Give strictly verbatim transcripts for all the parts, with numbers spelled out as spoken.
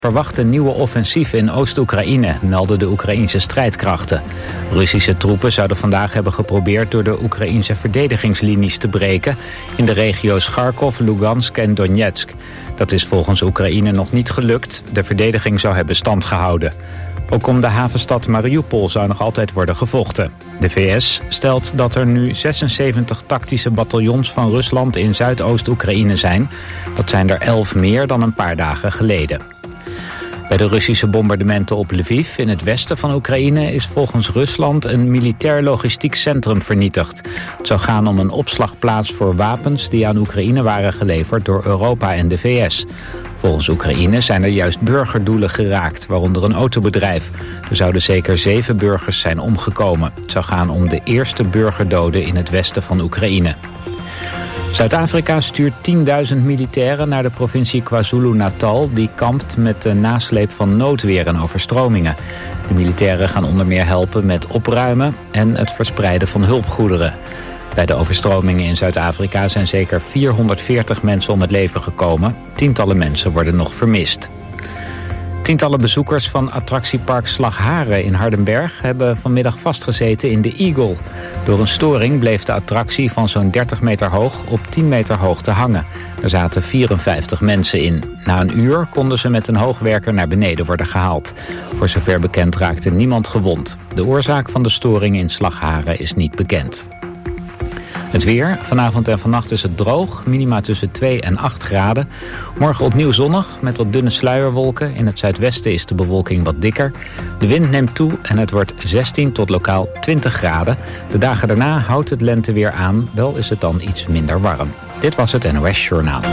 verwacht een nieuwe offensief in Oost-Oekraïne, melden de Oekraïnse strijdkrachten. Russische troepen zouden vandaag hebben geprobeerd door de Oekraïnse verdedigingslinies te breken in de regio's Kharkov, Lugansk en Donetsk. Dat is volgens Oekraïne nog niet gelukt. De verdediging zou hebben stand gehouden. Ook om de havenstad Mariupol zou nog altijd worden gevochten. De V S stelt dat er nu zesenzeventig tactische bataljons van Rusland in Zuidoost-Oekraïne zijn. Dat zijn er elf meer dan een paar dagen geleden. Bij de Russische bombardementen op Lviv in het westen van Oekraïne is volgens Rusland een militair logistiek centrum vernietigd. Het zou gaan om een opslagplaats voor wapens die aan Oekraïne waren geleverd door Europa en de V S. Volgens Oekraïne zijn er juist burgerdoelen geraakt, waaronder een autobedrijf. Er zouden zeker zeven burgers zijn omgekomen. Het zou gaan om de eerste burgerdoden in het westen van Oekraïne. Zuid-Afrika stuurt tienduizend militairen naar de provincie KwaZulu-Natal, die kampt met de nasleep van noodweer en overstromingen. De militairen gaan onder meer helpen met opruimen en het verspreiden van hulpgoederen. Bij de overstromingen in Zuid-Afrika zijn zeker vierhonderdveertig mensen om het leven gekomen. Tientallen mensen worden nog vermist. Tientallen bezoekers van attractiepark Slagharen in Hardenberg hebben vanmiddag vastgezeten in de Eagle. Door een storing bleef de attractie van zo'n dertig meter hoog op tien meter hoogte hangen. Er zaten vierenvijftig mensen in. Na een uur konden ze met een hoogwerker naar beneden worden gehaald. Voor zover bekend raakte niemand gewond. De oorzaak van de storing in Slagharen is niet bekend. Het weer. Vanavond en vannacht is het droog. Minima tussen twee en acht graden. Morgen opnieuw zonnig met wat dunne sluierwolken. In het zuidwesten is de bewolking wat dikker. De wind neemt toe en het wordt zestien tot lokaal twintig graden. De dagen daarna houdt het lenteweer aan. Wel is het dan iets minder warm. Dit was het N O S Journaal.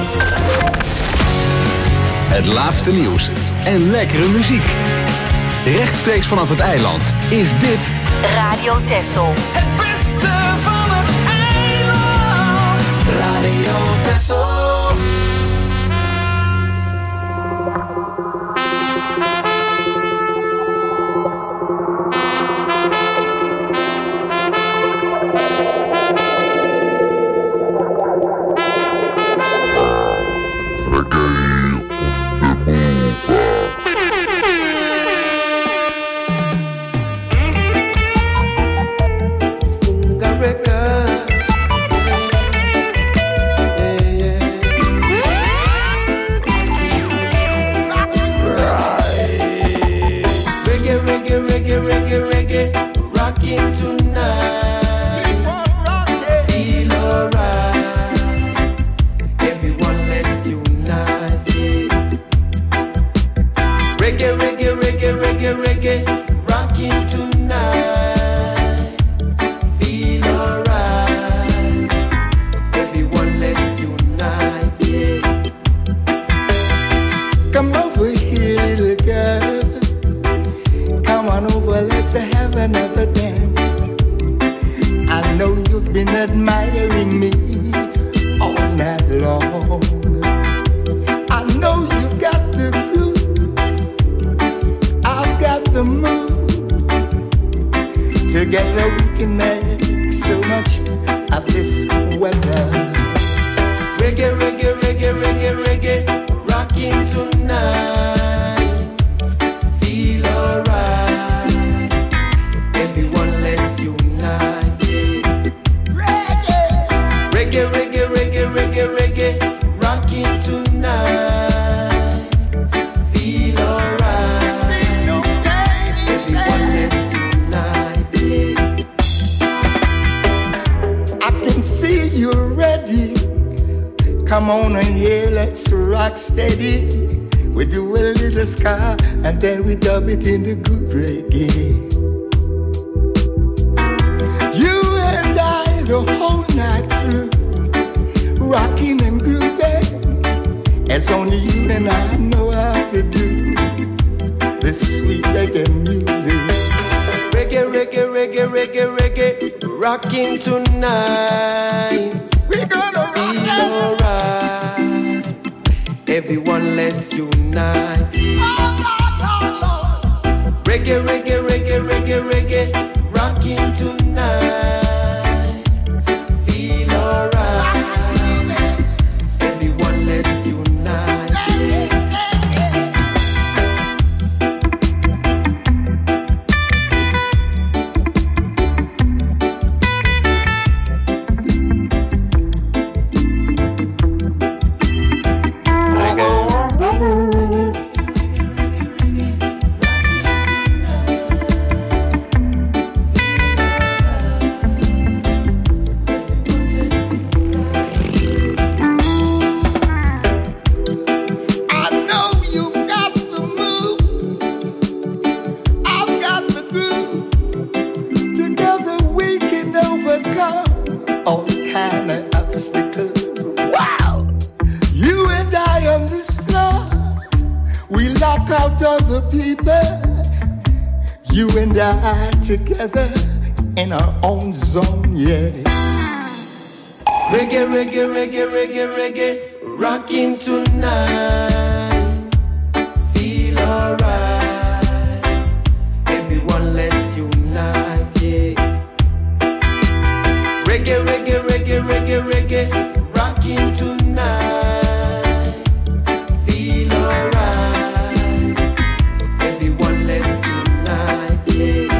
Het laatste nieuws en lekkere muziek. Rechtstreeks vanaf het eiland is dit Radio Texel. Het beste van het eiland. Radio Texel. Come on in here, let's rock steady. We do a little ska and then we dub it in the good reggae. You and I the whole night through, rocking and grooving, as only you and I know how to do this sweet reggae music. Reggae, reggae, reggae, reggae, reggae, rocking tonight. We're gonna feel alright. Everyone, let's unite. Reggae, reggae, reggae, reggae, reggae, rocking tonight. Feel alright. Everyone, let's unite. walk out of the people, you and I together in our own zone, yeah. Reggae, reggae, reggae, reggae, reggae, rocking tonight. Feel alright. Everyone, let's unite, yeah. Reggae, reggae, reggae, reggae, reggae, rocking tonight. Feel alright. Everyone, let's unite, yeah.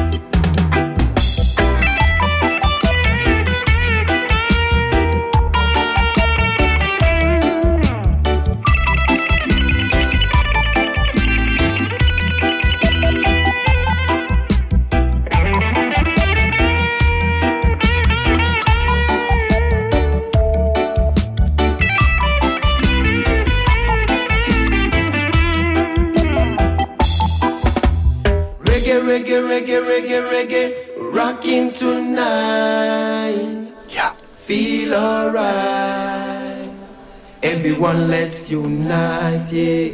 Reggae, reggae, reggae, reggae, rocking tonight. Ja. Feel alright. Everyone, let's unite, yeah.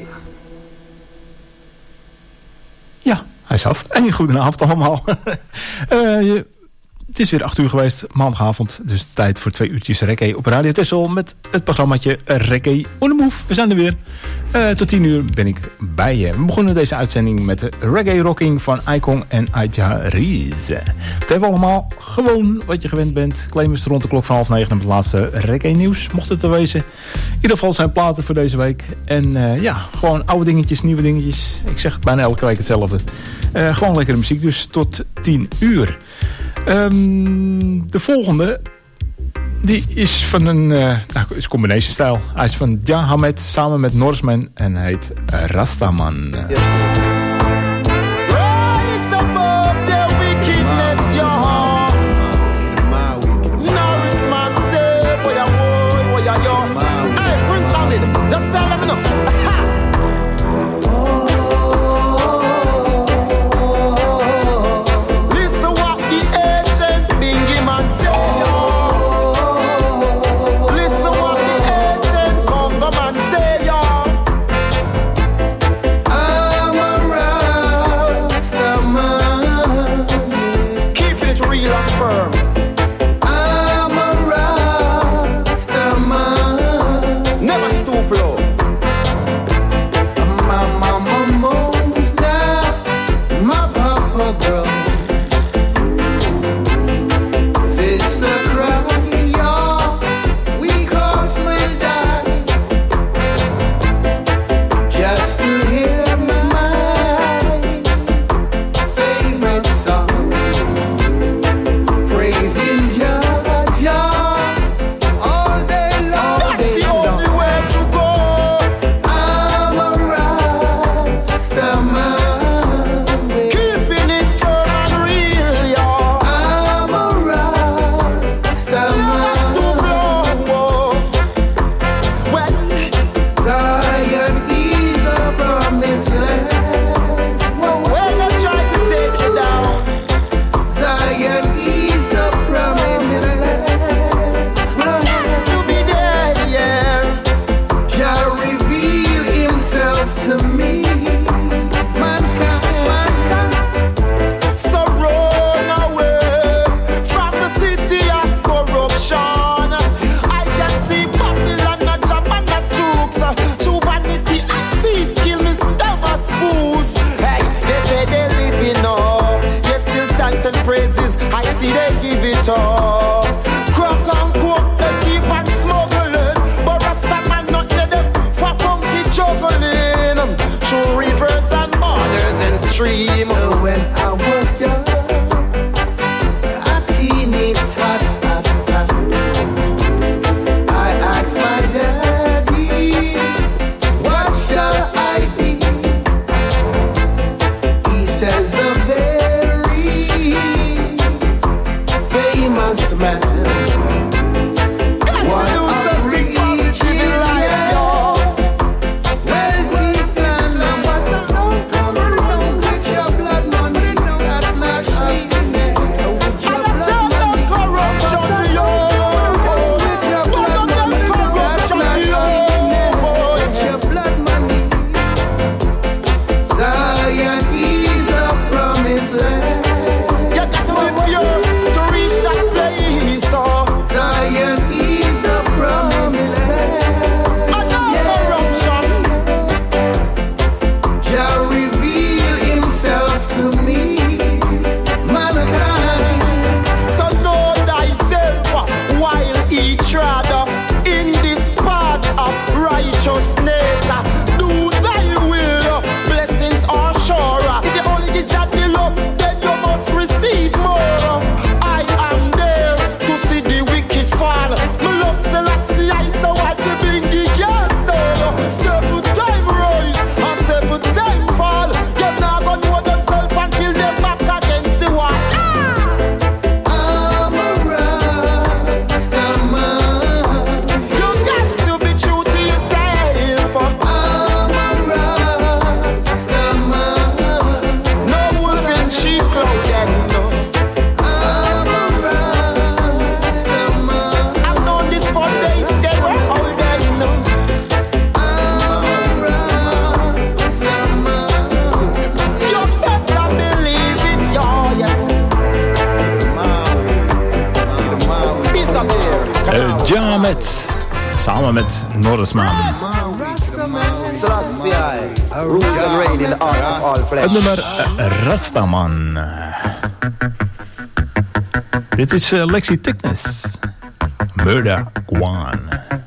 Ja, hij is af. En goedenavond allemaal. uh, je, het is weer acht uur geweest, maandagavond. Dus tijd voor twee uurtjes reggae op Radio Texel met het programmaatje Reggae on the Move. We zijn er weer. Uh, tot tien uur ben ik bij je. We begonnen deze uitzending met de reggae rocking van Icon en Aja Rize. Het hebben we allemaal gewoon wat je gewend bent. Claimers rond de klok van half negen met het laatste reggae nieuws. Mocht het er wezen. In ieder geval zijn platen voor deze week. En uh, ja, gewoon oude dingetjes, nieuwe dingetjes. Ik zeg het bijna elke week hetzelfde. Uh, gewoon lekkere muziek, dus tot tien uur. Um, de volgende, die is van een uh, nou, is combination stijl. Hij is van Ja Hamed samen met Norseman en hij heet uh, Rastaman. Rise above their wickedness, your heart. Norseman say, boy, I'm boy, boy, I'm young. Hey, Prince David, just tell them no. Your blood. Ahmed. Samen met Norrisman. Het nummer uh, Rastaman. Dit is uh, Lexi Thickness. Murder Kwan.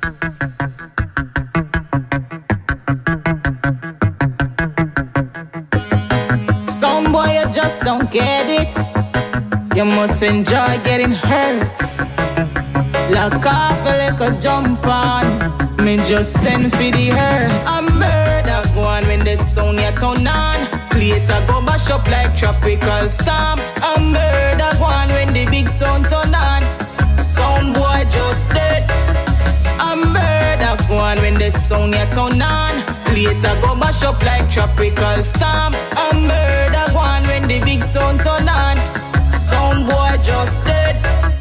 Some boy you just don't get it. You must enjoy getting hurt. Like off a little jump on. Me just send for the hearse. I murder one when the sound ya turn on. Place I go mash up like tropical storm. I murder one when the big sound turn on. Sound boy just dead. I murder one when the sound ya turn on. Place I go mash up like tropical storm. I murder one when the big sound turn on. Sound boy just dead.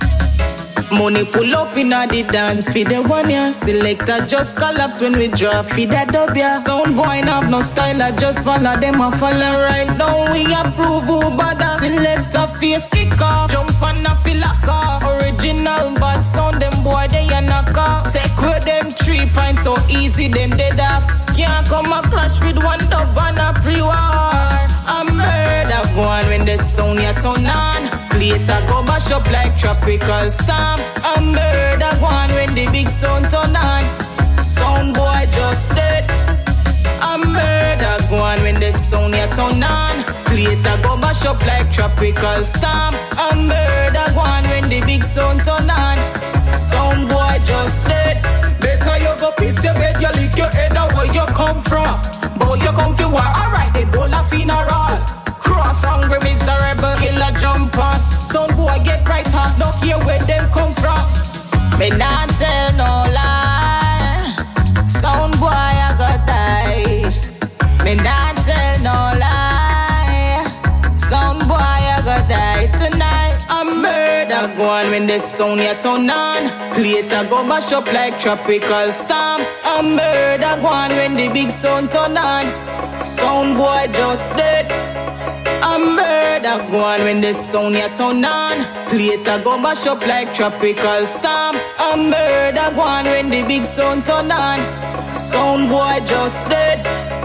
Money pull up in a the dance for the one ya. Selector just collapse when we drop for that dub ya. Sound boy have no style, I just follow them a follow right now. We approve who bother. Selector face kick off, jump on a feel like off. Original bad sound, them boy they a knock off. Take with them three pints so easy, them dead off. Can't come a clash with one dub and a pre-war. I murder one when the sound ya turn on. Place I go mash up like tropical storm. I murder one when the big sound turn on. Sound boy just dead. I murder one when the sound ya turn on. Place I go mash up like tropical storm. I murder one when the big sound turn on. Sound boy just dead. Better you go piss your bed, you lick your head out where you come from. But you come to war, alright, they don't laugh in a roll. Cross hungry, miserable, killer jump on. Some boy get right off, don't care where them come from. Me not tell no lie. Sound boy, I got die. Me not tell no lie. Sound boy, I got die tonight. I murder one when the sound ya turn on. Place I go mash up like tropical storm. I murder one when the big sound turn on. Sound boy just dead. I murder one when the sound ya turn on. Place I go mash up like tropical storm. I murder one when the big sound turn on. Sound boy just dead.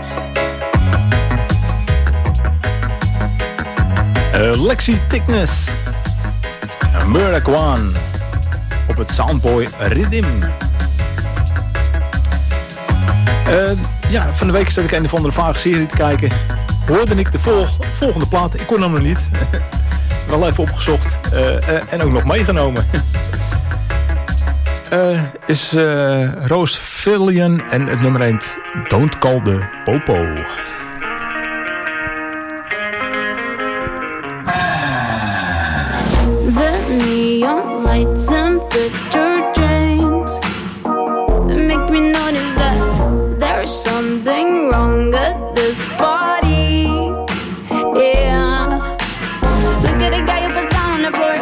Uh, Lexi Thickness. Murder Kwan. Op het Soundboy Rhythm. Uh, ja, van de week zat ik een of andere vage serie te kijken. Hoorde ik de vol- volgende plaat. Ik kon hem nog niet. Wel even opgezocht. Uh, uh, en ook nog meegenomen. uh, is uh, Rose Fillion. En het nummer heet Don't Call the Popo. The neon lights and bitter drinks that make me notice that there's something wrong at this party. Yeah, look at the guy who passed down on the floor.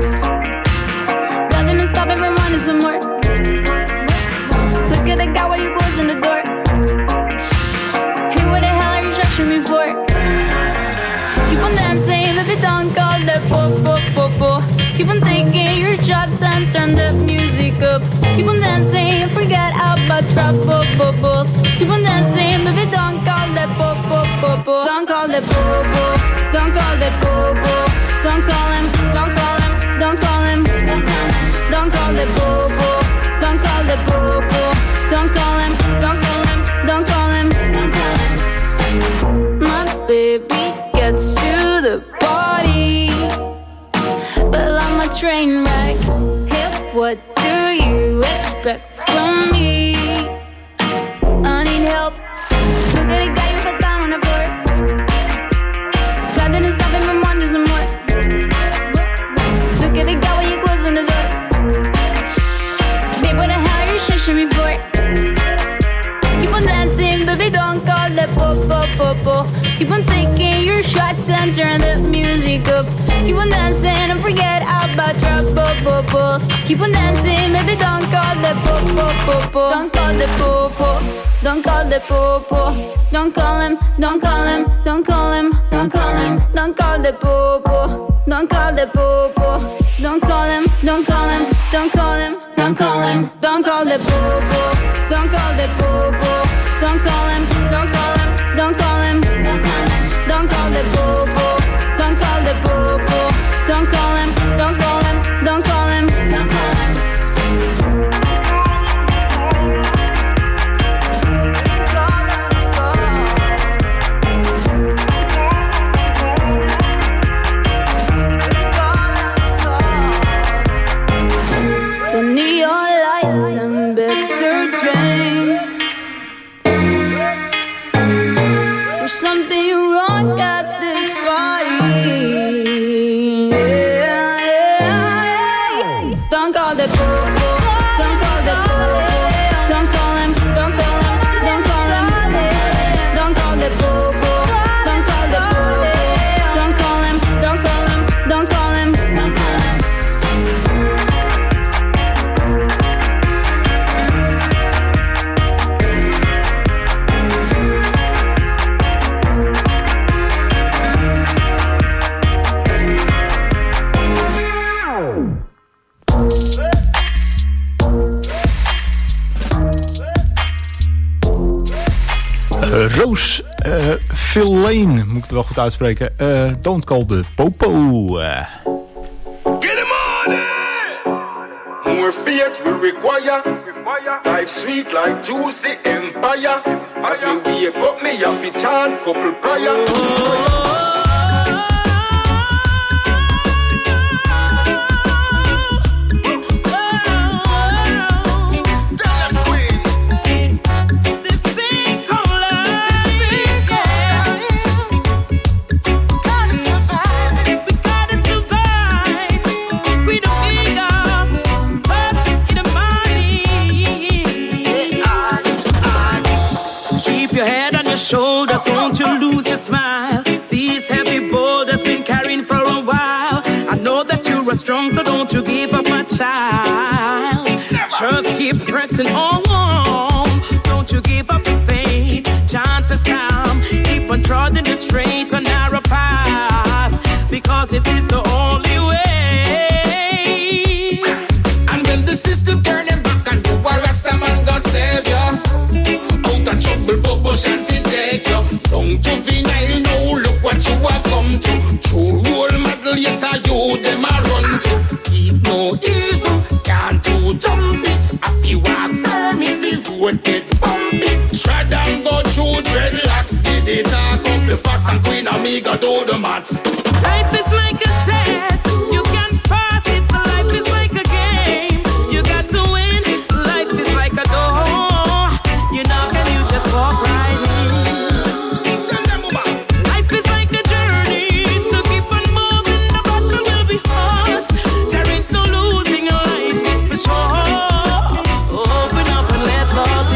God didn't stop him from running some more. Look at the guy while you closing the door. Hey, what the hell are you shushing me for? Keep on dancing, baby, don't call the po-po, po-po. Keep on taking your shots and turn the music up. Keep on dancing and forget about trouble bubbles. Keep on dancing, baby, don't call the po-po-po-po. Don't call the po-po, don't call the po-po. Don't call him, don't call him, don't call him, don't call him. Don't call the po-po, don't call the po-po. Don't call him, don't call him, don't call him, don't call him. My baby gets to the party, but I'm a train wreck. Hip, what do you expect from me? I need help. Look at the guy who passed down on the floor. God didn't stop him from wanting some more. Look at the guy when you closing the door. Babe, what the hell are you shushing me for? Keep on dancing, baby, don't call the po-po-po-po. Keep on taking your shots and turn the music up. Keep on dancing and forget about trouble bubbles. Keep on dancing, baby, don't call the po-po-po-po. Don't call the po-po, don't call the po-po. Don't call him, don't call him, don't call him, don't call him. Don't call the po-po, don't call the po-po. Don't call him, don't call him, don't call him, don't don't call him, don't call the boo-boo, don't call the boo-boo, don't call him, don't call him, don't call him, don't call him, don't call the boo-boo, don't call the boo-boo, don't call him, don't call him, don't call him, don't call him. The neon lights and bitter drinks. There's something wrong at this party. Yeah, yeah, yeah. Don't call the boo-boo. Don't call the boo-boo. Don't call him. Don't call him. Don't call him. Don't call the boo-boo. Don't call the boo-boo. Don't call him. Don't call him. Don't call him. Don't call him. Uh, Roos uh, Villain, moet ik het wel goed uitspreken. Uh, don't call the popo. Uh. Get him on it! More faith we require. Life sweet like juicy empire. As me wake up, me have to chant couple prayer. Shoulders, won't you lose your smile? These heavy boulders been carrying for a while. I know that you are strong, so don't you give up, my child. Just keep pressing on. Don't you give up your faith. Chant a psalm. Keep on trotting the straight or narrow path, because it is the only way. And when the system turning back and you are Rasta man go save you. Out of trouble, bubble shanty take you. Don't juvenile now, look what you have come to. True role model, yes I you them a run to. Keep no evil, can't do jumpy. If you walk firm, if you road get bumpy. Tread and go through dreadlocks. Did they talk up the facts and Queen Amiga do the maths. Life is like a test, you can pass it. Life is like a game, you got to win. Life is like a door, you knock and you just walk right in. Life is like a journey, so keep on moving. The battle will be hard. There ain't no losing, life is for sure. Open up and let love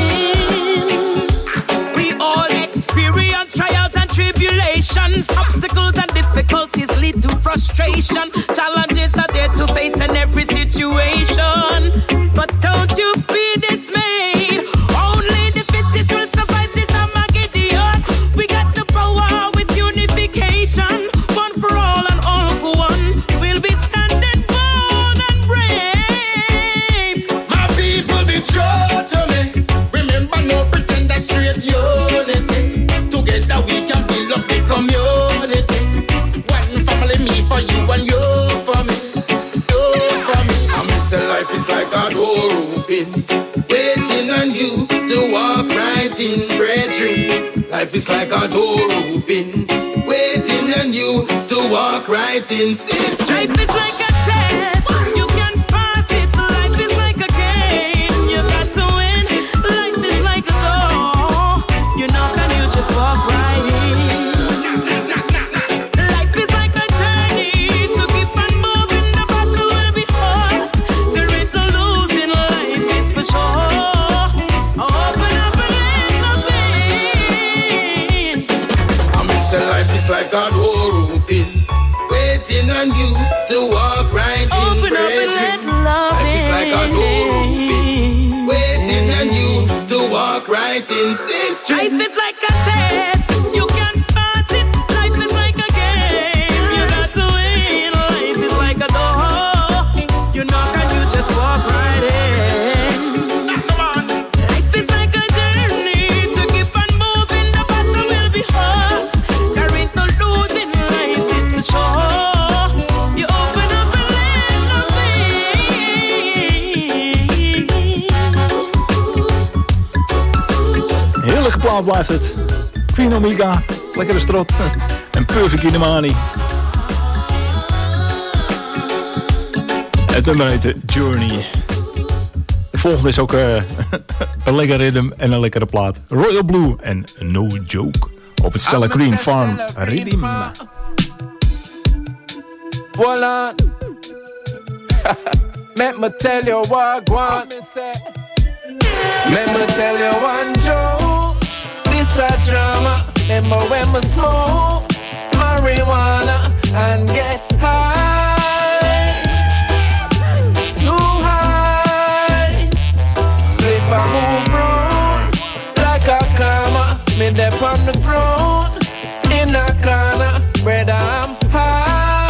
in. We all experience trials and tribulations. Obstacles and difficulties lead to frustration. Challenges are there to face in every situation. But don't you be dismayed. Only the fittest will survive this Armageddon. We got the power with unification. One for all and all for one. We'll be standing bold and brave. My people be true to me. Remember, no pretend that straight unity. Together we can build up the community. One family, me for you and you for me. You for me. I miss a life is like a door open, waiting on you to walk right in, brethren. Life is like a door open, waiting on you to walk right in, sister. Life is like a test, you can pass it. Life is like a game, you got to win. Life is like a door, you knock and you just walk right in. Life is like a journey, so keep on moving. The battle will be hard. There ain't no losing, life is for sure. Open up and let love in. I miss a life is like a door open, waiting on you to walk right in, Open up and brethren. let love Life is like a door open, waiting on you to walk right in, sister. Life is like a test, you can pass it. Life is like a game, you got to win. Life is like a door, you knock and you just walk right in. Muzikaal blijft het. Queen Omega, lekkere strot. En Perfect in the Money. Het nummer heet Journey. De volgende is ook uh, een lekker rhythm en een lekkere plaat. Royal Blue en No Joke. Op het Stella Green Farm Rhythm. Hold on. Let me tell you what I want. Let me tell you one joke. This a drama. Remember when we smoke marijuana and get high. Too high. Split I move round like a karma. Me dep on the ground in a corner. Brother, I'm high.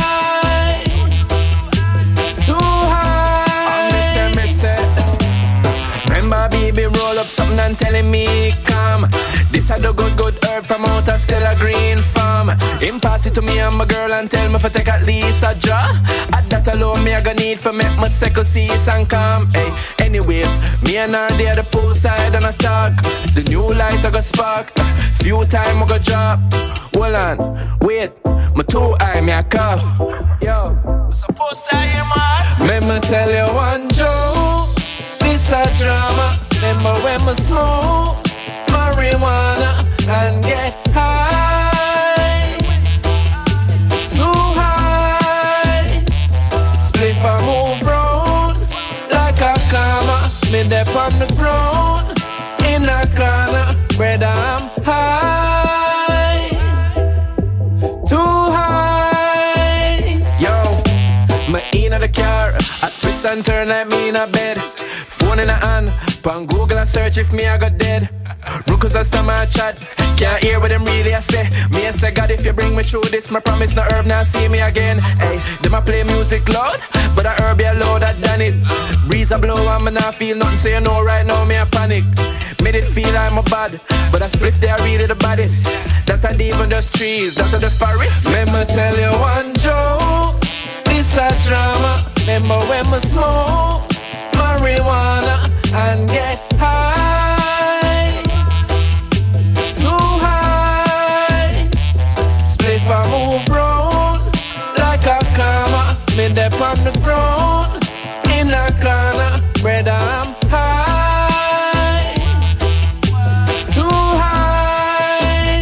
Baby, roll up something and telling me come. This a the good, good herb from out of Stella Green Farm. Him pass it to me and my girl and tell me for take at least a jar. At that alone me I gonna need for make my second cease and calm. Hey, anyways, me and her they at the poolside and I talk. The new light I go spark. Few time I go drop. Hold on, wait, my two eye me a cough. Yo, I'm supposed to hear my. Let me tell you one joke. This a drama. Remember when we smoke marijuana and get high. Too high. Spliff I move round like a karma. Me dep on the ground in a corner. Brother, I'm high. Too high. Yo, me in the car. I twist and turn like me in a bed. Phone in the hand, pan Google and search if me I got dead. Rookers and stomach my chat, can't hear what them really I say. Me I say God if you bring me through this, my promise no herb now see me again. Hey, them I play music loud, but I herb be louder than it. Breeze a blow and me not feel nothing, so you know right now me a panic. Made it feel like I'm bad, but I split they are really the baddest. That ain't even just trees, that are the forest. Let me tell you one joke, this a drama. Remember when we smoke marijuana and get high. Too high. Spliff I move round like a karma. Me dep on the ground in a corner. Brother, I'm high. Too high.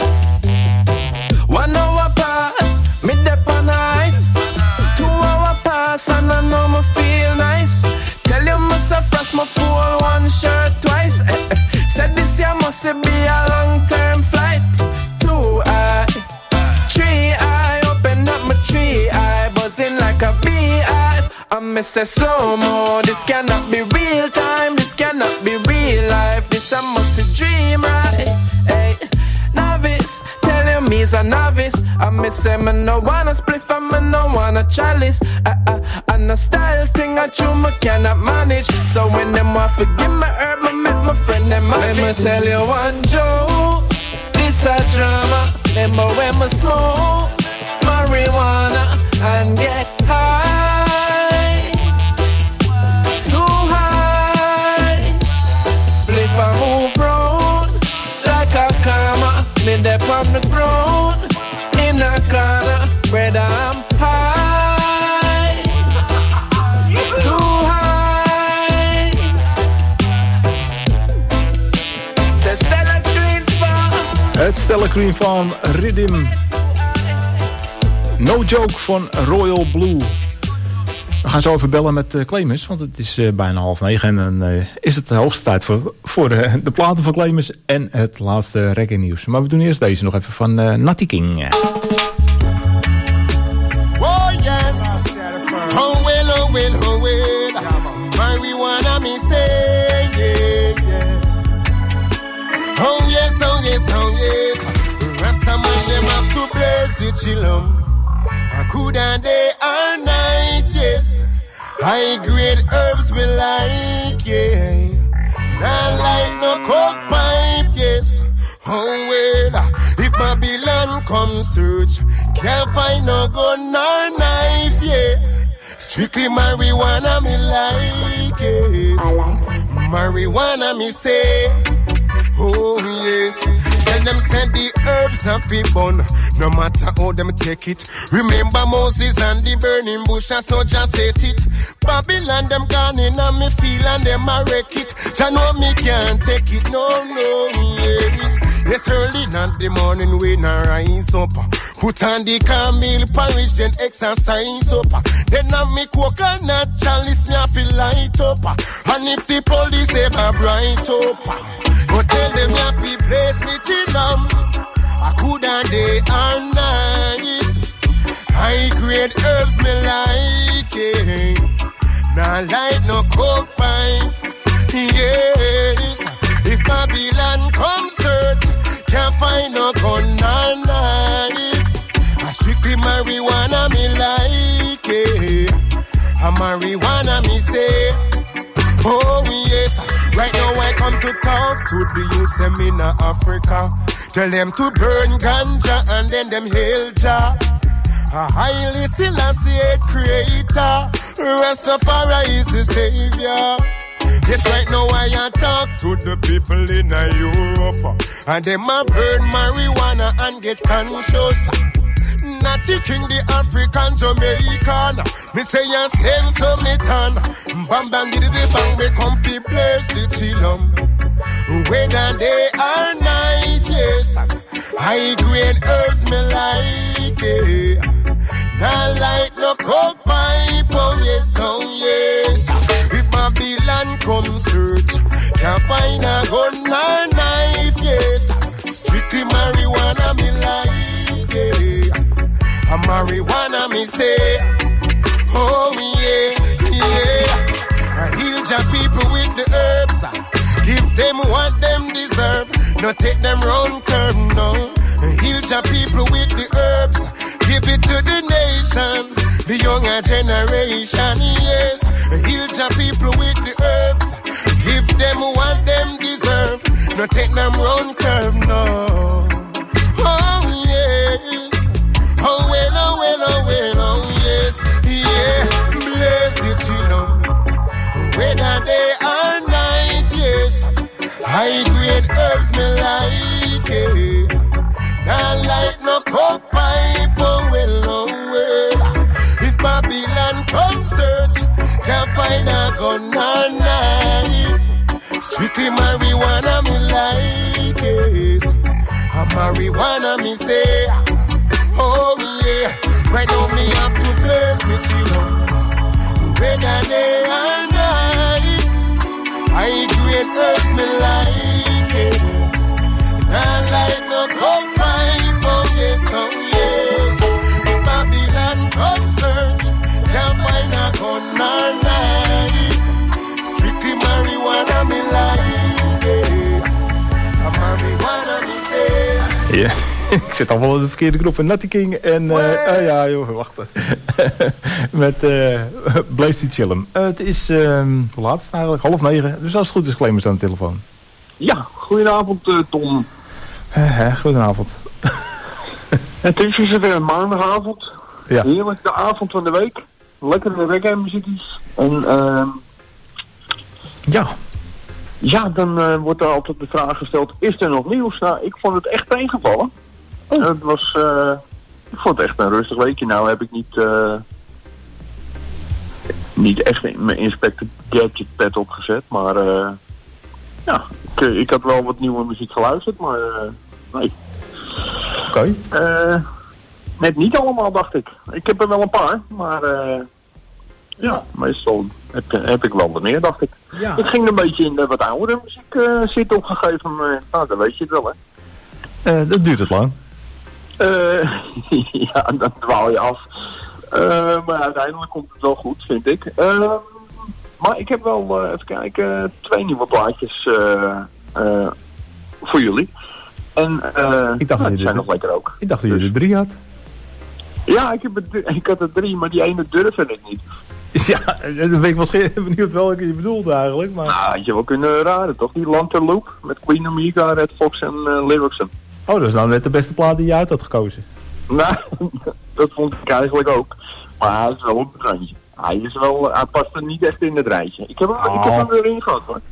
One hour pass, me dep on heights. Two hour pass and I know me feel nice. Tell you must have frost my full one shirt twice. Eh, eh. Said this year must be a long term flight. Two eye, three eye, open up my three eye, buzzing like a beehive. I miss say slow mo. This cannot be real time. This cannot be real life. This I must a dream, right? Hey, novice, tell you me's a novice. I miss say me no wanna spliff and me no wanna chalice. Uh, uh, and a style thing I chew me cannot manage. So when them want to give me herb, me make my friend them have it. Let me tell you one joke. This a drama. Remember when we smoke marijuana and get high. Too high. Spliff I move round like a karma. Me dep on the ground in a corner. Brother, I'm high. Too high. The Stella Green Farm. Het Stella Green Farm Rhythm. No Joke van Royal Blue. We gaan zo even bellen met uh, Clemens, want het is uh, bijna half negen. En dan uh, is het de hoogste tijd voor, voor uh, de platen van Clemens en het laatste reggae nieuws. Maar we doen eerst deze nog even van uh, Natty King. Oh yes, oh well, oh well, oh well. Marijuana me say, yeah, yeah. Oh yes, oh yes, oh yes. Rasta man them have to blaze the chillum. I could and day all night, yes. High grade herbs we like, yeah. Not like no coke pipe, yes. Oh well, if Babylon come search, can't find no gun nor knife, yeah. Strictly marijuana me like, yes. Marijuana me say, Oh yes, tell them send the herbs and fi bun. No matter how them take it. Remember Moses and the burning bush, and so just set it. Babylon them gone in and me feel and them a wreck it. Jah know me can't take it, no, no, yes. Yes, early in the morning when I rise up, put on the Camille Parish, then exercise up. Then I make coconut chalice, me I feel light up. And if the police ever bright up, go tell them you have to place me chillum. I could a day or night. High grade herbs me like it. Nah light no coke pipe. Yes. If Babylon come search, can't find no gun or knife. I strictly marijuana me like it. A marijuana me say. Oh yes, right now I come to talk to the youths them in Africa. Tell them to burn ganja and then them hail Jah. A highly Selassie creator, Rastafari is the savior. Yes, right now I talk to the people in Europe, and them a burn marijuana and get conscious. Not taking the African Jamaican. Me say you same so me turn. Bam bam did the bang me come fi place the chillum. Whether day or night, yes. High grade herbs me like it. Not like no coke pipe, oh yes, oh yes. If Babylon come search, can't find a gun or knife, yes. Strictly marijuana me like it. A marijuana me say, oh yeah, yeah. I heal your people with the herbs. Give them what them deserve. Not take them round curve, no. I heal your people with the herbs. Give it to the nation, the younger generation, yes. I heal your people with the herbs. Give them what them deserve. Not take them round curve, no. Oh yes. Oh well, oh well, oh well, oh yes, yeah. Bless the children, whether day or night, yes. High grade herbs me like it. Not like no coke pipe, oh well, oh well. If Babylon come search, can't find a gun or knife. Strictly marijuana me like it. A marijuana me say. Oh yeah, right now me have to place me chillum. Whether day or night, I grade herbs me like it. Not like no coke pipe, oh yes, oh yes. If Babylon come search, can't find a gun or knife. Strictly marijuana me like it. A marijuana me say. Yeah. Ik zit al wel in de verkeerde groep van Natty King en... Uh, uh, ja, joh, wacht. Met uh, Blijf die chillen. Uh, het is uh, hoe laat is het eigenlijk? Half negen. Dus als het goed is, Clemens aan de telefoon. Ja, goedenavond uh, Tom. Uh, uh, goedenavond. Het is dus weer een maandagavond. Ja. Heerlijk, de avond van de week. Lekkere reggae muziekjes. En uh, ja. Ja, dan uh, wordt er altijd de vraag gesteld, is er nog nieuws? Nou, ik vond het echt tegenvallen. Oh. Het was, uh, ik vond het echt een rustig weekje. Nou heb ik niet, uh, niet echt in mijn Inspector Gadget pad opgezet, maar uh, ja, ik, ik had wel wat nieuwe muziek geluisterd, maar uh, nee. Oké. Okay. Uh, net niet allemaal, dacht ik. Ik heb er wel een paar, maar uh, ja, meestal heb, heb ik wel wat meer, dacht ik. Ja. Ik ging een beetje in de wat oudere muziek uh, zitten op een gegeven moment. Nou, dan weet je het wel, hè. Uh, dat duurt het lang. Uh, ja, dan dwaal je af. Uh, maar uiteindelijk komt het wel goed, vind ik. Uh, maar ik heb wel, uh, even kijken, twee nieuwe plaatjes uh, uh, voor jullie. En uh, ik dacht nou, die zijn nog lekker ook. Ik dacht dat dus. je er drie had. Ja, ik, heb het, ik had er drie, maar die ene durfde ik niet. Ja, dan ben ik wel benieuwd welke je bedoelde eigenlijk. Maar... Nou, had je wel kunnen raden, toch? Die Lantern Loop met Queen Omega, Red Fox en uh, Lyricson. Oh, dat is nou net de beste plaat die je uit had gekozen. Nou, dat vond ik eigenlijk ook. Maar hij is wel op het randje. Hij is wel, hij past er niet echt in het rijtje. Ik heb hem, oh. ik heb hem erin gehad, hoor.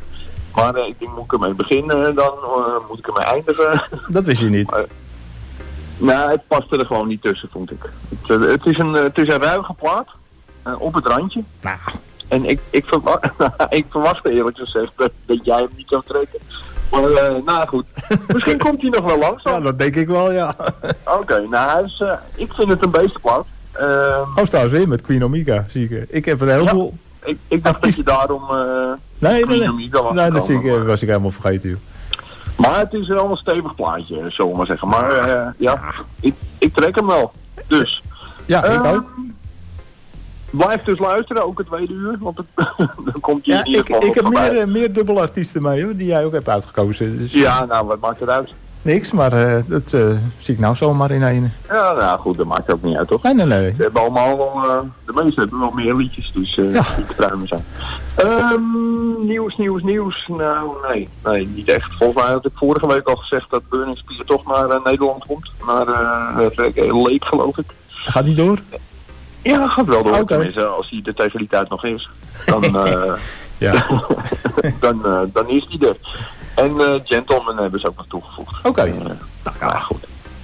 Maar uh, ik denk, moet ik ermee beginnen dan? Uh, moet ik ermee eindigen? Dat wist je niet. Uh, nou, het paste er gewoon niet tussen, vond ik. Het, uh, het, is, een, uh, het is een ruige plaat. Uh, op het randje. Nou. En ik, ik, verwa ik verwachtte eerlijk gezegd dat, dat jij hem niet zou trekken. Maar uh, nou goed, misschien komt hij nog wel langs. Ja, dat denk ik wel, ja. Oké, okay, nou hij is, uh, ik vind het een beestenplaat. Uh, oh, trouwens weer met Queen Omega, zie ik. Ik heb een heel veel... Ja, ik, ik dacht dat je daarom uh, nee, Queen nee, nee. Omega was Nee, dat zie ik, maar... was ik helemaal vergeten, joh. Maar het is wel een stevig plaatje, zullen we maar zeggen. Maar uh, ja, ik, ik trek hem wel. Dus. Ja, ik uh, ook. Blijf dus luisteren, ook het tweede uur, want het, dan komt je ja, in ieder geval ik, ik heb voorbij. meer, meer dubbele artiesten mee, hoor, die jij ook hebt uitgekozen. Dus, ja, nou, wat maakt het uit? Niks, maar uh, dat uh, zie ik nou zomaar in een. Ja, nou goed, dat maakt ook niet uit, toch? Nee, nee, nee. Ze hebben allemaal wel, uh, de meeste hebben wel meer liedjes, dus uh, ja. die te pruimen zijn. Um, nieuws, nieuws, nieuws. Nou, nee, nee, niet echt. Volgens mij had ik vorige week al gezegd dat Burning Spear toch naar uh, Nederland komt. Naar uh, Reggae Lake, geloof ik. Gaat die door? Ja, gaat wel door. Okay. Tenminste, als hij er tegen die tijd nog is. Dan, uh, ja. dan, uh, dan is hij er. En uh, Gentleman hebben ze ook nog toegevoegd. Oké. Okay. Uh, nou ja, goed.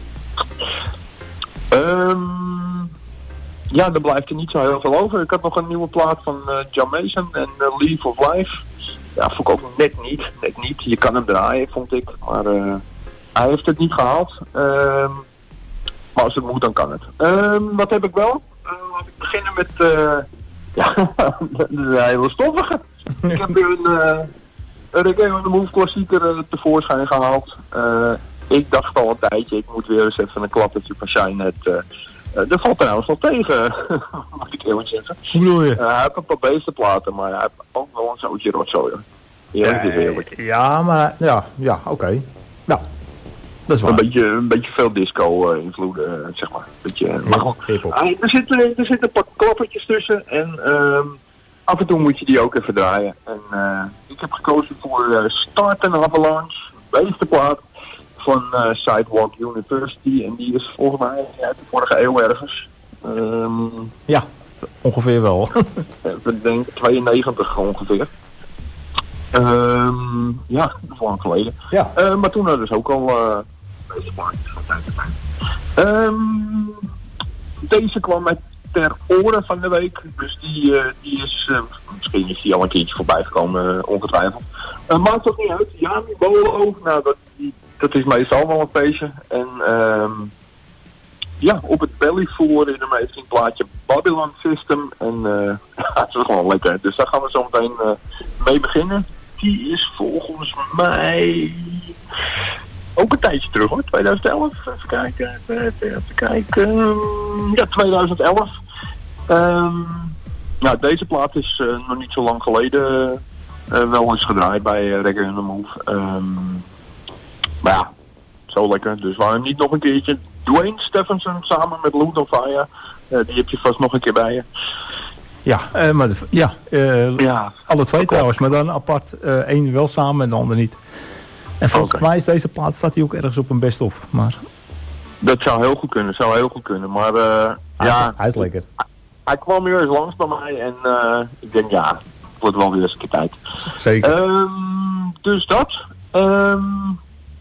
Um, ja, er blijft er niet zo heel veel over. Ik had nog een nieuwe plaat van uh, John Mason en uh, Leaf of Life. Ja, vond ik ook net niet. Net niet. Je kan hem draaien, vond ik. Maar uh, hij heeft het niet gehaald. Um, maar als het moet, dan kan het. Um, wat heb ik wel? Uh, laat ik beginnen met... Uh, ja, de hele stoffige. Ik heb weer een... Uh, een Reggae on the Move klassieker uh, tevoorschijn gehaald. Uh, ik dacht al een tijdje, ik moet weer eens even een klappertje van Shinehead. Uh, uh, dat valt trouwens wel tegen, moet ik eerlijk zeggen. Hoe bedoel je? Uh, hij heeft een paar beestenplaten, maar hij heeft ook wel een zootje rotzooi. Eerlijk is eerlijk. Ja, maar ja, ja oké. Okay. Nou, dat is waar. Een beetje, een beetje veel disco-invloeden, uh, zeg maar. Beetje, uh, maar goed, uh, er, zitten, er zitten een paar klappertjes tussen en... Uh, af en toe moet je die ook even draaien. En uh, ik heb gekozen voor uh, Start and Avalanche, beestenplaat van uh, Sidewalk University. En die is volgens mij uit de vorige eeuw ergens. Um, ja, ongeveer wel. ik denk tweeënnegentig ongeveer. Um, ja, dat is lang geleden. Ja. Uh, maar toen hadden ze ook al uh, beestenplaatjes van tijd tot tijd. Um, deze kwam met ter oren van de week. Dus die, uh, die is, uh, misschien is die al een keertje voorbij gekomen, uh, ongetwijfeld. Uh, maakt ook niet uit. Yami Bolo, nou dat, die, dat is meestal wel een feestje. En um, ja, op het bellyvoer in hem heeft een plaatje Babylon System. En uh, het is gewoon lekker. Dus daar gaan we zo meteen uh, mee beginnen. Die is volgens mij... ook een tijdje terug hoor, twintig elf, even kijken, even kijken, ja twintig elf. Um, nou, deze plaat is uh, nog niet zo lang geleden uh, wel eens gedraaid bij uh, Reggae on the Move. Um, maar ja, zo lekker, dus waarom niet nog een keertje. Dwayne Stephenson samen met Loot on Fire, uh, die heb je vast nog een keer bij je. Ja, uh, maar de, ja, uh, ja, alle twee trouwens, maar dan apart, uh, één wel samen en de ander niet. En volgens okay. mij is deze plaat, staat hij ook ergens op een best-of, maar... Dat zou heel goed kunnen, zou heel goed kunnen, maar uh, hij ja... Is, hij is lekker. Hij, hij kwam weer eens langs bij mij en uh, ik denk ja, het wordt wel weer eens een keer tijd. Zeker. Um, dus dat. Um,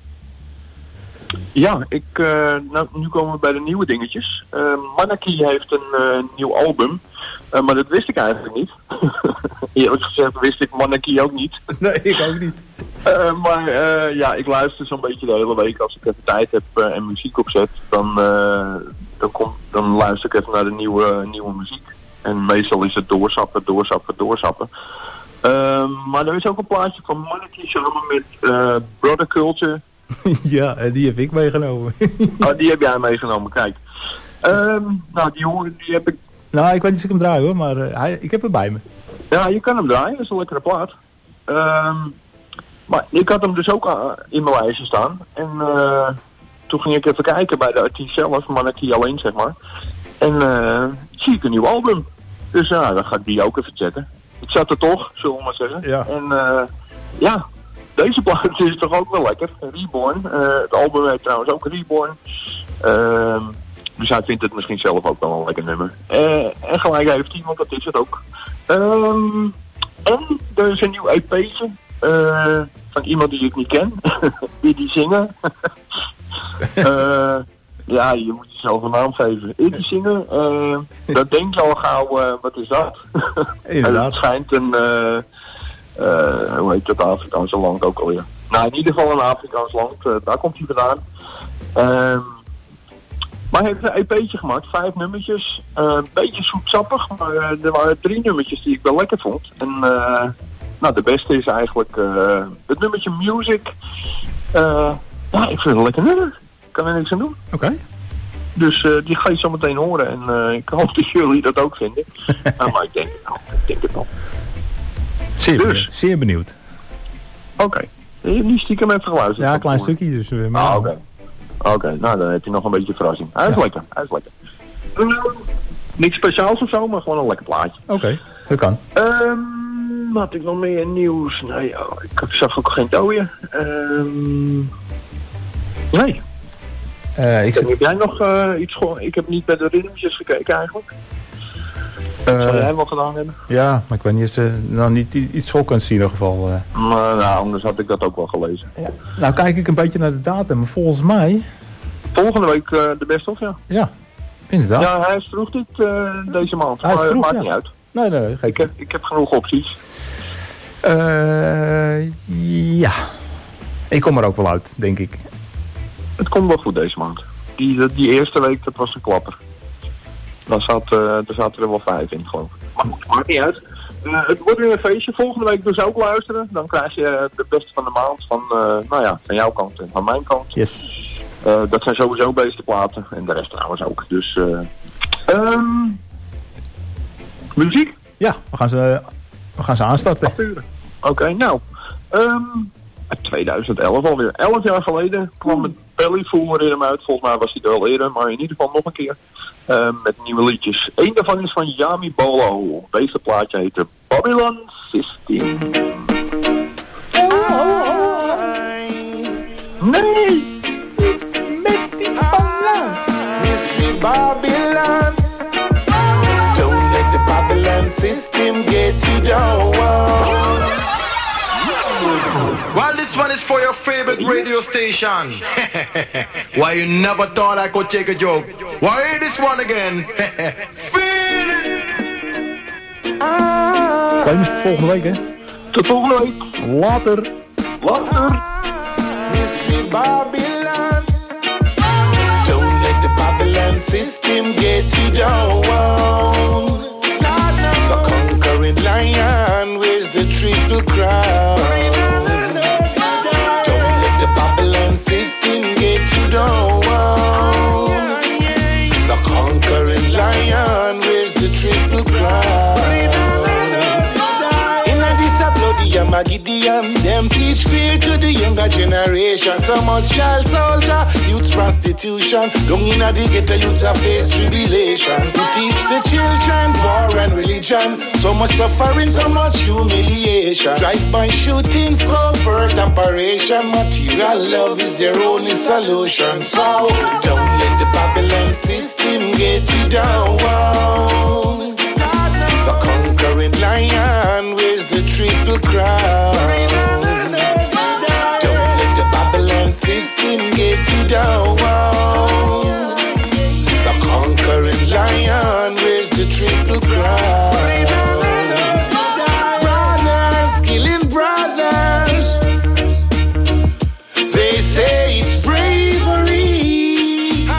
ja, ik, uh, nou, nu komen we bij de nieuwe dingetjes. Uh, Monarchy heeft een uh, nieuw album, uh, maar dat wist ik eigenlijk niet. Eerlijk gezegd wist ik Monarchy ook niet. Nee, ik ook niet. Uh, maar uh, ja, ik luister zo'n beetje de hele week. Als ik even tijd heb uh, en muziek opzet, dan, uh, dan, kom, dan luister ik even naar de nieuwe, uh, nieuwe muziek. En meestal is het doorzappen, doorzappen, doorzappen. Uh, maar er is ook een plaatje van Monarchy samen met uh, Brother Culture. Ja, die heb ik meegenomen. Oh, die heb jij meegenomen, kijk. Um, nou, die horen, die heb ik... Nou, ik weet niet of ik hem draai hoor, maar uh, hij, ik heb hem bij me. Ja, je kan hem draaien, dat is een lekkere plaat. Um, maar ik had hem dus ook uh, in mijn lijstje staan. En uh, toen ging ik even kijken bij de artiest zelf, Monarchy alleen zeg maar. En uh, zie ik een nieuw album. Dus ja, uh, dan ga ik die ook even checken. Ik zat er toch, zullen we maar zeggen. Ja. En uh, ja, deze plaat is toch ook wel lekker. Reborn. Uh, het album heet trouwens ook Reborn. Uh, dus hij vindt het misschien zelf ook wel een lekker nummer. Uh, en gelijk heeft hij, want dat is het ook. Um, en er is een nieuw E P'tje Uh, van iemand die ik niet ken. die die zingen. uh, ja, je moet jezelf een naam geven. Eddie zingen. Uh, dat denk je al gauw, uh, wat is dat? Inderdaad. Het schijnt een, uh, uh, hoe heet dat Afrikaanse land ook alweer? Nou, in ieder geval een Afrikaans land. Uh, daar komt hij vandaan. Uh, maar hij heeft een E P'tje gemaakt, vijf nummertjes. Een uh, beetje zoetsappig, maar uh, er waren drie nummertjes die ik wel lekker vond. En uh, nou, de beste is eigenlijk uh, het nummertje Music. Uh, ja, ik vind het een lekker nummer. Ik kan er niks aan doen. Oké. Okay. Dus uh, die ga je zo meteen horen. En uh, ik hoop dat jullie dat ook vinden. nou, maar ik denk het wel. Ik denk het wel. Zeer dus. benieuwd. Zeer benieuwd. Oké. Okay. Je hebt niet stiekem even geluisterd. Ja, een klein stukje. Dus, uh, ah, oké. Okay. Oké, okay, nou dan heb je nog een beetje verrassing. Hij is ja. lekker, hij is lekker. Uh, niks speciaals of zo, maar gewoon een lekker plaatje. Oké, okay, dat kan. Um, had ik nog meer nieuws? Nee, oh, ik zag ook geen dooien. Um, nee. Uh, ik heb heb jij nog uh, iets gewoon? Ik heb niet bij de ritmes gekeken eigenlijk. Uh, Zou jij wel gedaan hebben? Ja, maar ik weet niet of ze nou niet iets schokkends in ieder geval. Uh. Maar nou, anders had ik dat ook wel gelezen. Ja. Nou kijk ik een beetje naar de datum, maar volgens mij... Volgende week uh, de best of, ja? Ja, inderdaad. Ja, hij is vroeg dit uh, deze maand, hij maar het maakt ja. niet uit. Nee, nee, ik heb, ik heb genoeg opties. Uh, ja, ik kom er ook wel uit, denk ik. Het komt wel goed deze maand. Die, die eerste week, dat was een klapper. Dan zat, uh, er zaten er wel vijf in, geloof ik. Maar goed, maakt niet uit. Uh, het wordt weer een feestje. Volgende week dus ook luisteren. Dan krijg je uh, de beste van de maand van, uh, nou ja, van jouw kant en van mijn kant. Yes. Uh, dat zijn sowieso beste platen. En de rest trouwens ook. Dus, uh, um, muziek? Ja, we gaan ze, we gaan ze aanstarten. Oké, okay, nou. Um, twintig elf alweer. Elf jaar geleden kwam het Belly Full Rhythm uit. Volgens mij was hij er al eerder, maar in ieder geval nog een keer. Uh, met nieuwe liedjes. Eén daarvan is van Yami Bolo. Deze plaatje heet de Babylon System. Nee! Met die Babylon. Mystery Babylon. Don't let the Babylon system get you down. Well, this one is for your favorite radio station. Why you never thought I could take a joke? Why hear this one again? Feel it! Ah. Wij het volgende week, hè? Tot volgende week. Later. Later. Mystery Babylon. Don't let the Babylon system get you down. The conquering lion wears the triple crown. System get you down. The conquering lion wears the triple crown. In a this a bloody Yamagidian, them teach fear to the younger generation. So much child soldier, youth prostitution. Long in a the ghetto youths a face tribulation. To teach the children war and religion. So much suffering, so much humiliation. Drive-by shootings, covert operation. Material love is their only solution. So don't let the Babylon system get you down. The conquering lion wears the triple crown. Don't let the Babylon system get you down. The conquering lion wears the triple crown. Brothers killing brothers. They say it's bravery.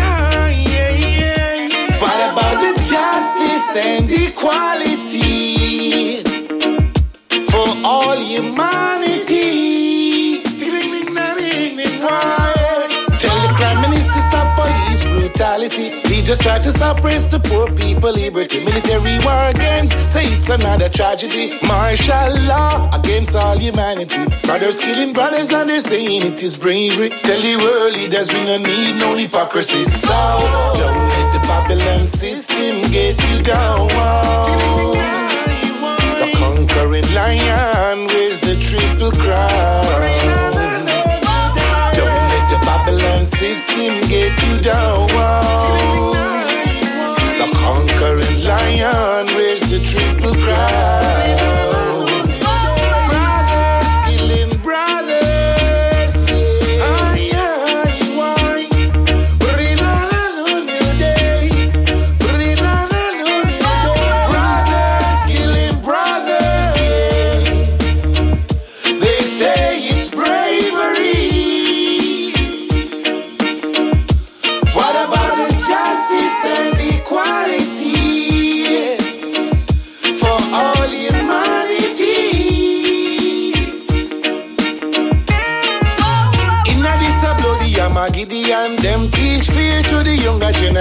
What about the justice and equality for all humanity? Tell the crime minister to stop police brutality. He just tried to suppress the poor people liberty. Military war again, say it's another tragedy. Martial law against all humanity. Brothers killing brothers and they're saying it is bravery. Tell the world leaders we don't need no hypocrisy. So don't let the Babylon system get you down. The conquering lion wears the triple crown. Don't let the Babylon system get you down. The conquering lion wears the triple crown. Brothers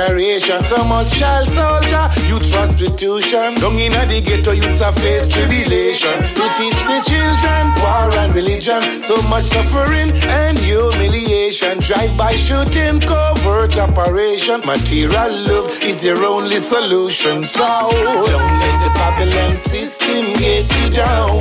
generation. So much child soldier, youth prostitution. Down in the ghetto, youths are face tribulation. To teach the children war and religion. So much suffering and humiliation. Drive-by shooting, covert operation. Material love is their only solution. So don't let the Babylon system get you down.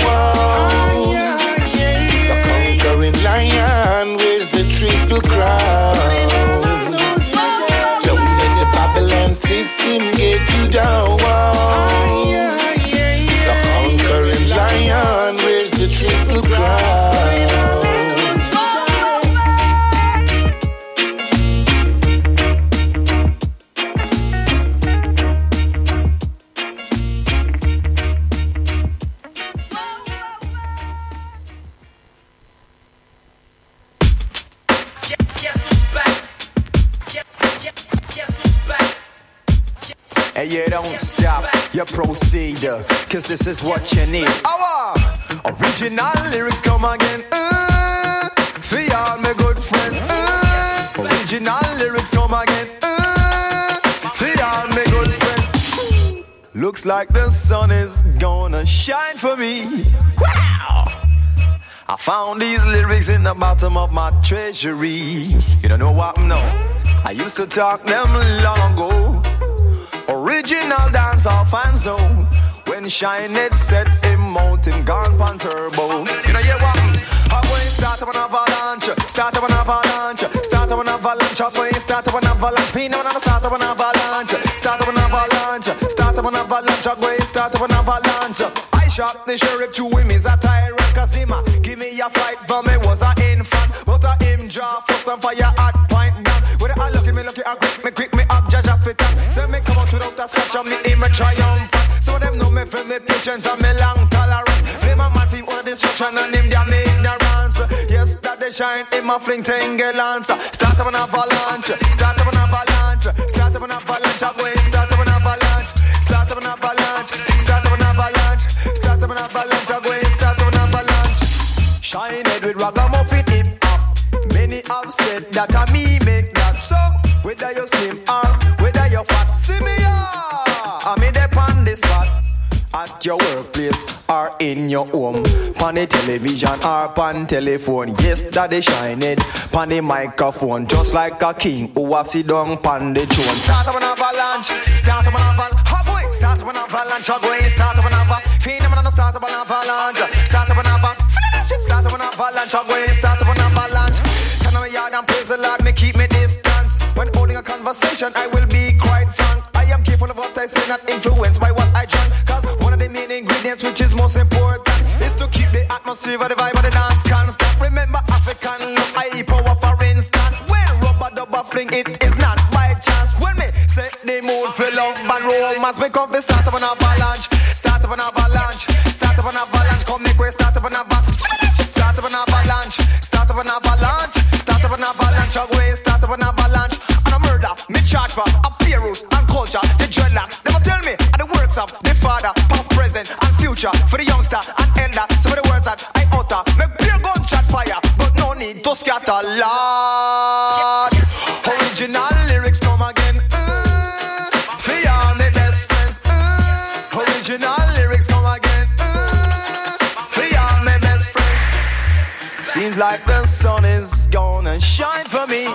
The conquering lion wears the triple crown. Don't let the Babylon system get you down. The conquering lion wears the triple crown. And you don't stop, you proceed, cause this is what you need. Our original lyrics come again, uh, for all my good friends. uh, Original lyrics come again, uh, for all my good friends. Looks like the sun is gonna shine for me. Wow! I found these lyrics in the bottom of my treasury. You don't know what I'm now. I used to talk them long ago. Original dancehall fans know when Shine it set him mountain gone pan turbo. You know, yeah, what? I'm going to start up an avalanche, start up an avalanche, start up an avalanche, I'm going to start up an avalanche, I'm going to start up an avalanche, start up an avalanche, start up an avalanche, I'm going to start up an avalanche. I shot the sheriff to him, is a tyrant, cause him a give me a fight for me was a infant, but a him draw for some fire at point blank. With a lucky me, lucky, I quick me, quick me up, judge a fit up. So me come out without a scratch on me, him a triumph. So them know me for me patience and me long tolerance. Me my man for all destruction and him damn ignorance. Yes, that they shine in my fling tingle. Start up an avalanche, start up an avalanche, start up an avalanche, I'm going start up an avalanche, start up an avalanche, start up an avalanche, start up an avalanche, I'm going start up an avalanche. Shine it with ragamuffin hip hop. Many have said that I me make that. So whether you slim or whether you fat, see me ah, I'm in the on the spot. At your workplace or in your home, on the television or on telephone. Yes, daddy shine it on the microphone, just like a king who was sit down on the throne. Start up an avalanche, start up an avalanche, ha boy, start up an avalanche, ha boy, start up an avalanche, phenomenal, start up an avalanche, start up an avalanche, start up an avalanche, ha boy, start up an avalanche. Turn on my yard and praise the Lord, me keep me distance. When holding a conversation, I will be quite frank. I am careful of what I say, not influenced by what I drink. Cause one of the main ingredients which is most important is to keep the atmosphere, the vibe of the dance constant. Remember African love, I power for instance. When rubber dubber fling, it is not by chance. When me set the mood for love and romance, me come to start up an avalanche, start up an avalanche, start up an avalanche. Come make way, start up an avalanche, start up an avalanche, start up an avalanche, start up an avalanche. Away, start up an avalanche. And a murder, me charge for appearance and culture. The dreadlocks, never tell me are the words of the father, past, present, and future. For the youngster and elder, some of the words that I utter make pure gunshot fire, but no need to scatter. Lord, original lyrics come again. Uh, for all my best friends. Uh, original lyrics come again. Uh, for all my best friends. Seems like the sun is gonna shine for me.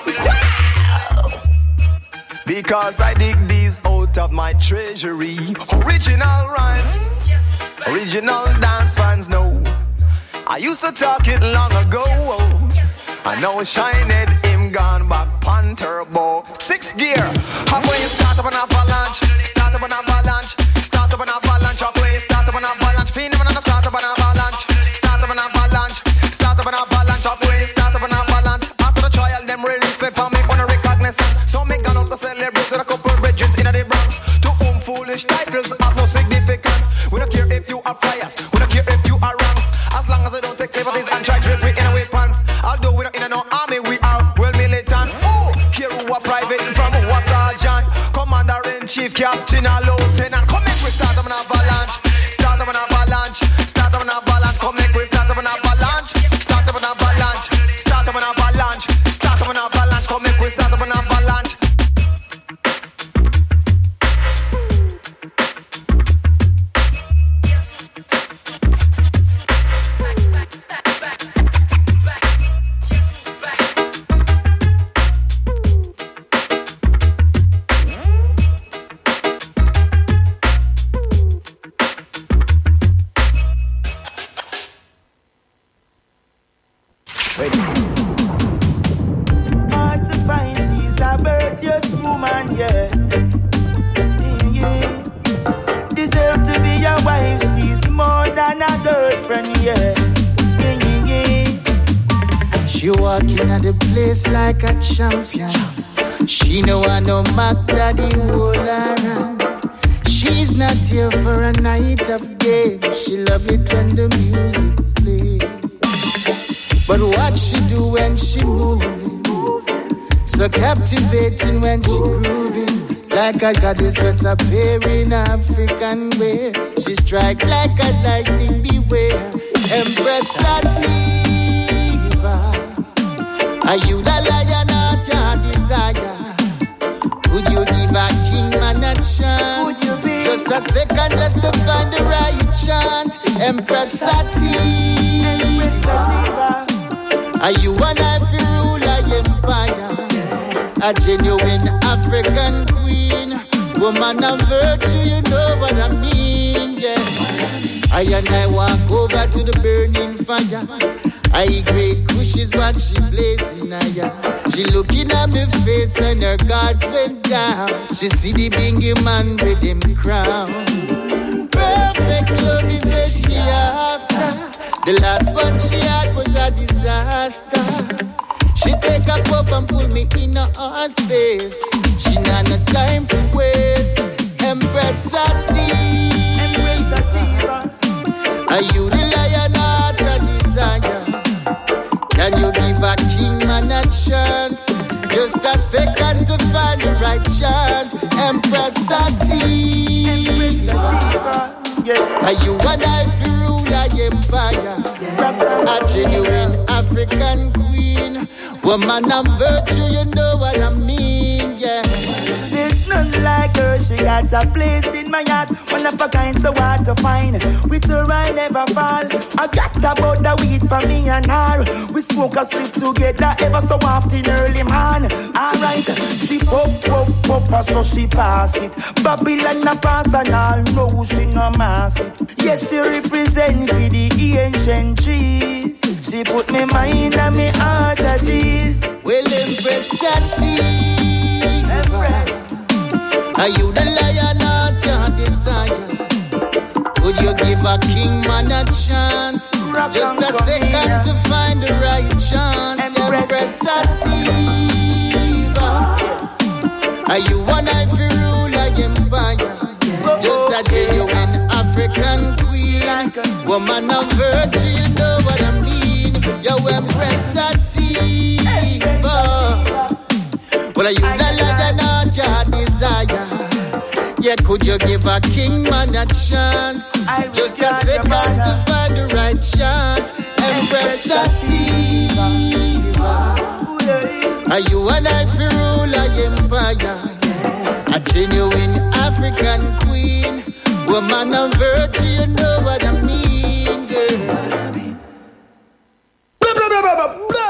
Because I dig these out of my treasury. Original rhymes, original dance fans know. I used to talk it long ago. I know Shine it, him gone back pan turbo. Six gear, halfway start up an avalanche, start up an avalanche, start up an avalanche, halfway start up an avalanche, phenomenal start up an avalanche, start up an avalanche, start up an avalanche, halfway start up an avalanche. After the trial, them release me for me on a recognizance. So me gone out to celebrate with a couple regents in the Bronx. To whom foolish titles have no significance. We don't care if you are flyers, we don't care if you are ranks. As long as I don't take liberties and try to drip in a way pants. Although we don't in no army, we are well militant. Oh, here who are private from who are sergeant, commander in chief, captain or lieutenant. Come make we start up an avalanche, start up an avalanche, start up an avalanche. Come make we start up an avalanche, start up an avalanche, start up an avalanche, start up an avalanche. Come make we start up an avalanche. walking at the place like a champion. She know I know Mac Daddy hold her hand. She's not here for a night of game. She love it when the music plays. But what she do when she moving, so captivating when she grooving. Like a goddess that's a pair in African way. She strike like a lightning beware. Empress Sativa, are you the lion of your desire? Would you give a king man a chance? Just a second just to find the right chant. Empress Sativa, are you an Ivy ruler empire? A genuine African queen, woman of virtue, you know what I mean, yeah. I and I walk over to the burning fire. I great kush is what she blazing, yeah. She looking at me face and her guards went down. She see the bingy man with him crown. Perfect love is where she after. The last one she had was a disaster. She take a puff and pull me in her space. She not no time to waste. Empress Sativa, are you the lion of the desire? Can you give a king man a chance? Just a second to find the right chant. Empress Sativa, are you an Ivy ruler empire? A genuine African queen, woman of virtue, you know what I mean, yeah. There's none like her, she got a place in my heart. One of a kind, so hard to find. With her I never fall. I got about the weed for me and her. We smoke a spliff together ever so often early man. Alright, she puff, puff, puff, so she pass it. Babylon a pass and all know she no mass it. Yes, she represent for the ancient trees. She put me mind and me heart at ease. Well, Empress Sativa, are you the lion of your desire? Could you give a king man a chance? Just a second to find the right chant. Empress Sativa, are you one Ivy ruler empire? Just a genuine African queen, woman of virtue, you know what I mean. Yo, Empress Sativa, well, are you the lion of your desire? Yeah, could you give a king man a chance? Just a second to find the right chant. Empress Sativa, are you an Ivy ruler empire? A genuine African queen, woman of virtue, you know what I mean, girl. Blah, blah, blah, blah, blah.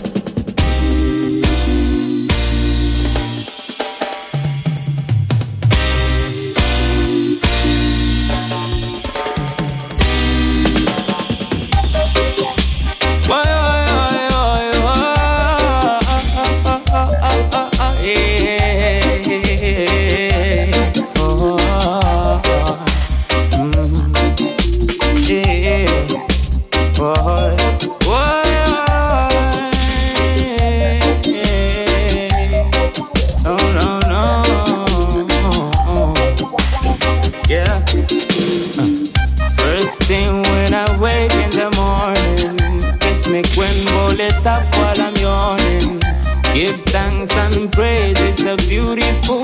Give thanks and praise, it's a beautiful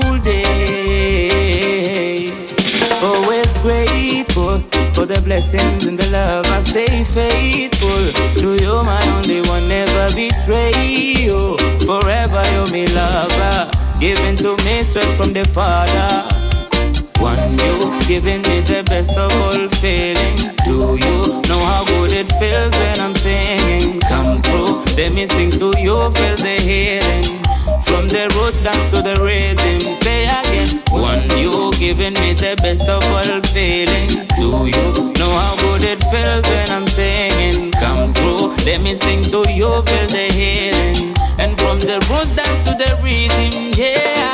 day. Always grateful for the blessings and the love. I stay faithful to you, my only one, never betray you. Forever you're my lover, given to me straight from the Father. One, you giving me the best of all feelings. Do you know how good it feels when I'm singing? Come through, let me sing to you, feel the healing. From the roots dance to the rhythm, say again. One, you giving me the best of all feelings. Do you know how good it feels when I'm singing? Come through, let me sing to you, feel the healing. And from the roots dance to the rhythm, yeah.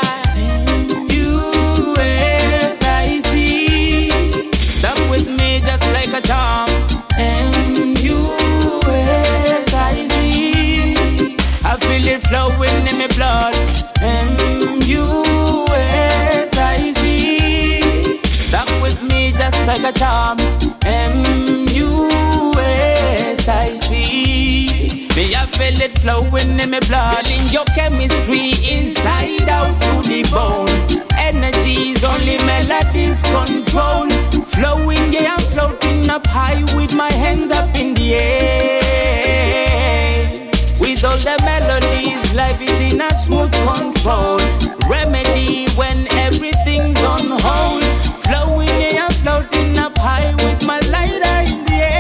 With me just like a charm. M U S I C like a charm. M U S I C. Me I feel it flowing in my blood. Feeling your chemistry inside out to the bone. Energies only melodies control. Flowing, yeah, I'm floating up high with my hands up in the air. With all the melodies, life is in a smooth control. Remedy when everything's on hold. Flowing, yeah, I'm floating up high with my lighter in the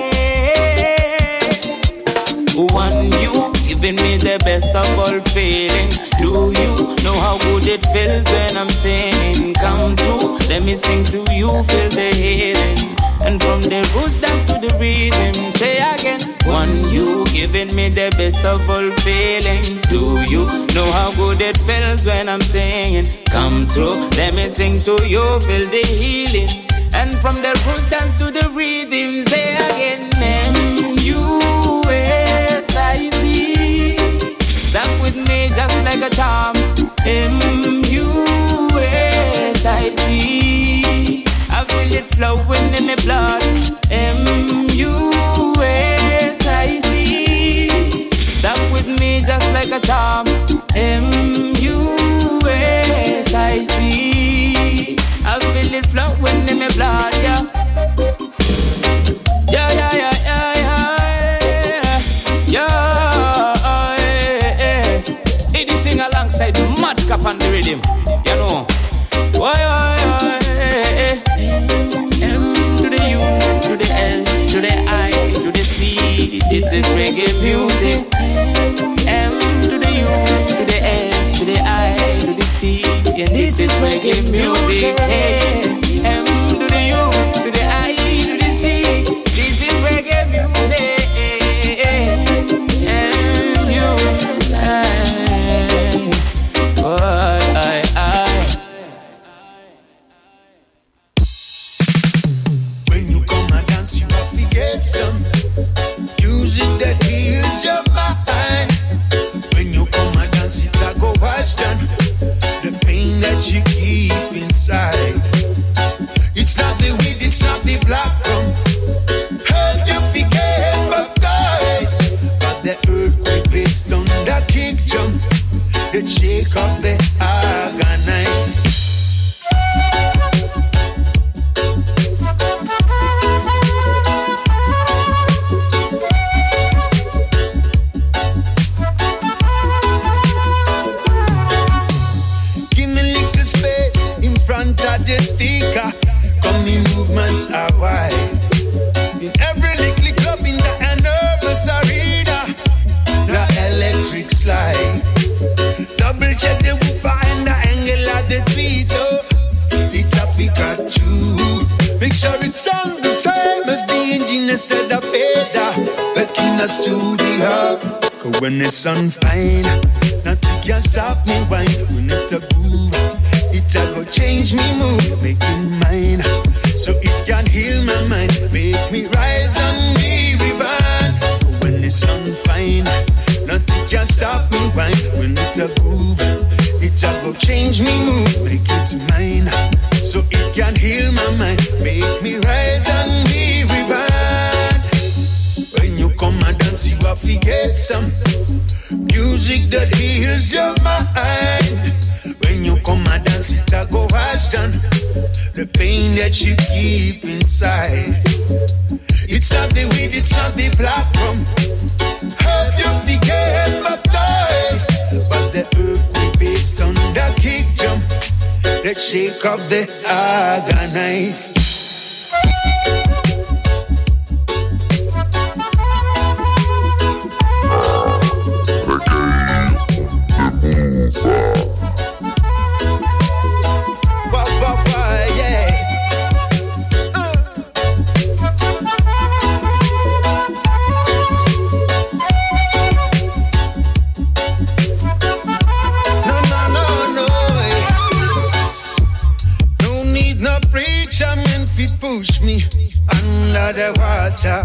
air. One, you giving me the best of all feelings. Do you know how good it feels when I'm singing? Come through, let me sing to you, feel the healing. And from the roots down to the rhythm, say again. One, you giving me the best of all feelings. Do you know how good it feels when I'm singing? Come through, let me sing to you, feel the healing. And from the roots down to the rhythm, say again. M U S I C. Stop with me just like a charm. M U S I C. I feel it flowing in my blood. M U S I C. Stop with me just like a charm. M U S I C. I feel it flowing in my blood, yeah. Yeah, yeah, yeah, yeah, yeah. Yeah, yeah, yeah. It is sing alongside the madcap on the rhythm, you know. Why, why, why, eh, eh. M to the U, to the S, to the I, to the C. This is reggae music. M to the U, to the S, to the I, to the C. And this is reggae music. Hey. M to the U, to the I, to the C. This is reggae music. M U S I. Oh, I, I. When you come and dance, you have to get some music that heals your mind. When you come and dance, it a go wash down the pain that you keep inside. It's not the weed, it's not the black rum. Help you forget baptized. But the earthquake based on the kick jump, the shake of the organized. Give me little space in front of the speaker. Coming movements are wide. In every little club in the enormous arena, the electric slide. Double check the woofer and the angle of the tweet. Oh, it Africa too. Make sure it sounds the same as the engineer said the fader. Back in the studio. Cause when the sun fine, nothing can stop me wine. When it a groove, it a go change me mood, make it mine. So it can heal my mind, make me rise and me revive. But when the sun fine, nothing can stop me wine. When it a groove, it a go change me mood, make it mine. So it can heal my mind, make me rise and me revive. When you come and dance, you have to get some music that heals your mind. When you come and dance, it a go wash down the pain that you keep inside. It's not the weed, it's not the black rum. Help you forget baptized. But the earthquake based on the kick jump, that shake up the organized. Push me under the water.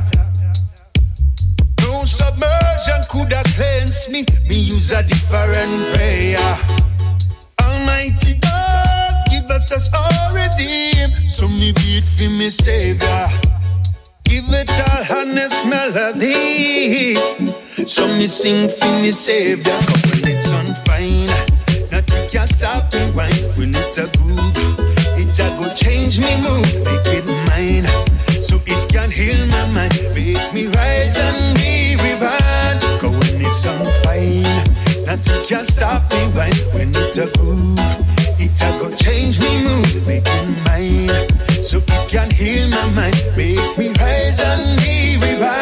No submersion could have cleansed me. Me use a different prayer. Almighty God, give us authority redeem. So me beat for me savior. Give it all honest melody. So me sing for me savior. Couple nights on fine. Nothing can stop me wine. When it a groove, it a go change me mood. Make it mine. So it can heal my mind. Make me rise and be reborn. Go when it's on fine. Nothing can stop me wine. When it a groove, it a go change me mood. Make it mine. So it can heal my mind. Make me rise and be reborn.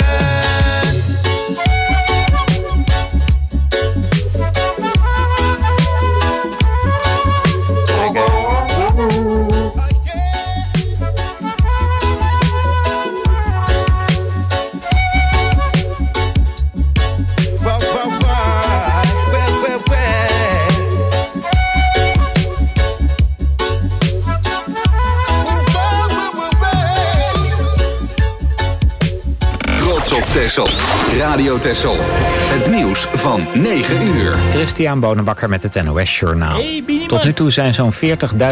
Texel. Radio Texel. Het nieuws van negen uur. Christian Bonenbakker met het N O S Journaal. Hey, Tot nu toe zijn zo'n veertigduizend